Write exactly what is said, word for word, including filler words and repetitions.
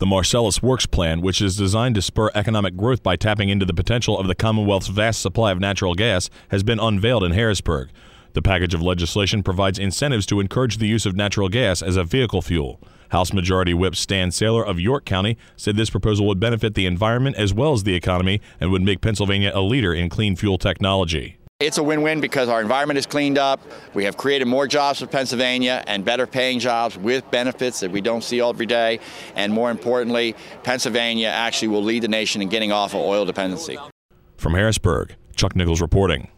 The Marcellus Works Plan, which is designed to spur economic growth by tapping into the potential of the Commonwealth's vast supply of natural gas, has been unveiled in Harrisburg. The package of legislation provides incentives to encourage the use of natural gas as a vehicle fuel. House Majority Whip Stan Saylor of York County said this proposal would benefit the environment as well as the economy and would make Pennsylvania a leader in clean fuel technology. It's a win-win because our environment is cleaned up. We have created more jobs for Pennsylvania and better paying jobs with benefits that we don't see every day. And more importantly, Pennsylvania actually will lead the nation in getting off of oil dependency. From Harrisburg, Chuck Nichols reporting.